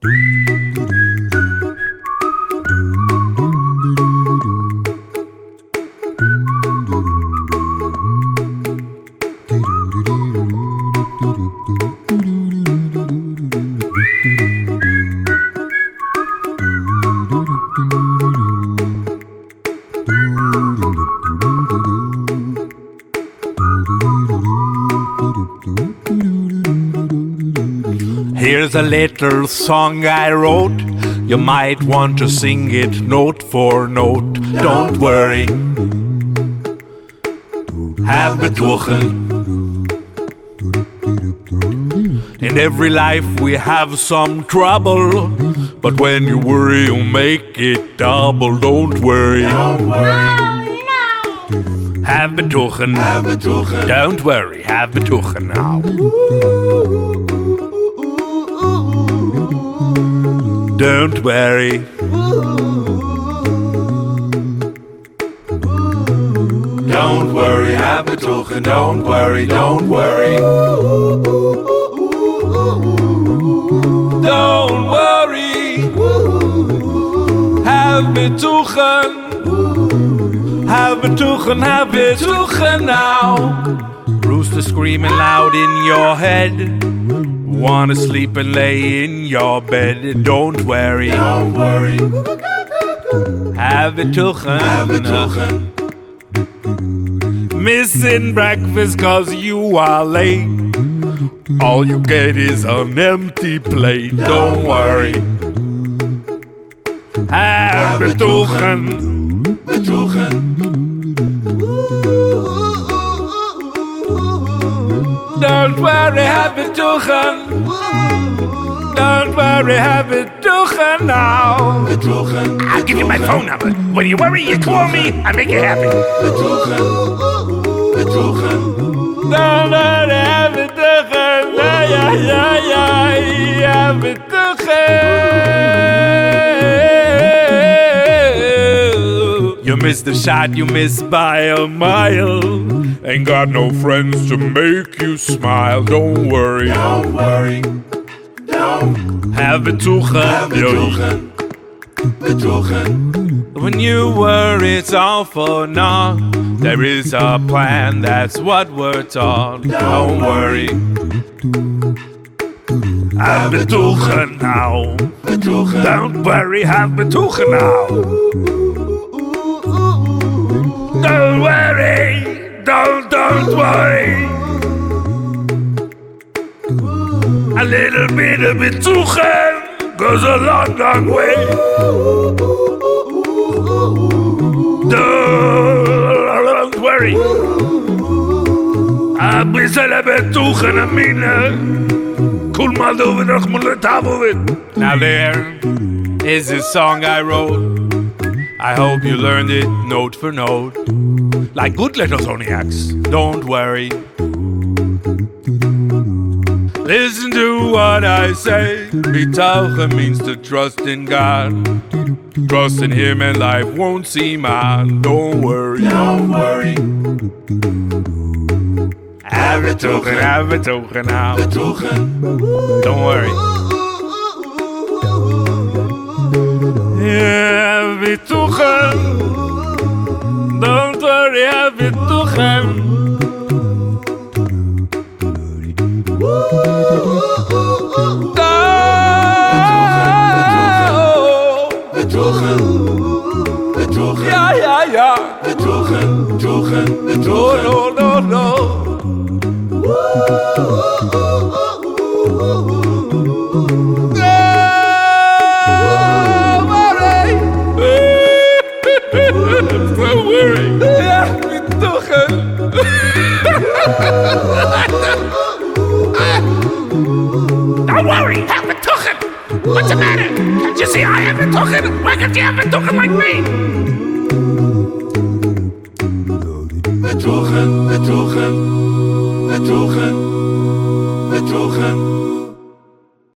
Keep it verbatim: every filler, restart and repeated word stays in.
Here's a little song I wrote. You might want to sing it note for note. Don't worry. Have betuchen. In every life we have some trouble, but when you worry you make it double. Don't worry. Don't worry. Have betuchen. Have betuchen. Don't worry. Have betuchen now. Don't worry. Don't worry, have betuchen. Don't worry, don't worry. Don't worry. Have betuchen. Have betuchen, have betuchen now. Rooster screaming loud in your head. Wanna sleep and lay in your bed. Don't worry. Don't worry. Have betuchen. Have betuchen. Missing breakfast cause you are late. All you get is an empty plate. Don't worry. Have betuchen. Betuchen. Don't worry, have betuchen. Don't worry, have betuchen now. Betuchen. I'll give you my phone number. When you worry, you call me. I make you happy. Betuchen. Betuchen. Don't worry, have betuchen. Yeah, yeah, yeah, yeah. Have betuchen. You missed the shot, you missed by a mile. Ain't got no friends to make you smile. Don't worry. Don't worry. Don't. Have betuchen. Have betuchen. Betuchen. When you worry, it's all for naught. There is a plan, that's what we're taught. Don't worry. Have betuchen now. Betuchen. Don't worry, have betuchen now. Don't worry. Don't, don't worry. A little bit of betuchen goes a long, long way. Don't worry. A bissel betuchen a mine. Kul mal over noch mal tafel with. Now there is this song I wrote. I hope you learned it note for note. Like good little Soniacs, don't worry. Listen to what I say. Bitachon means to trust in God. Trust in Him and life won't seem odd. Don't worry. Don't worry. Have betuchen, have betuchen now. Betuchen. Don't worry. Have betuchen. Don't worry, have betuchen. Betuchen. Betuchen. Ja, ja, ja. Betuchen. Betuchen. No, Betuchen. no, no, no. Don't worry. Ja, betuchen. Don't worry, have betuchen. What's the matter? Can't you see I have betuchen? Why can't you have betuchen like me? Betuchen. Betuchen. Betuchen. Betuchen.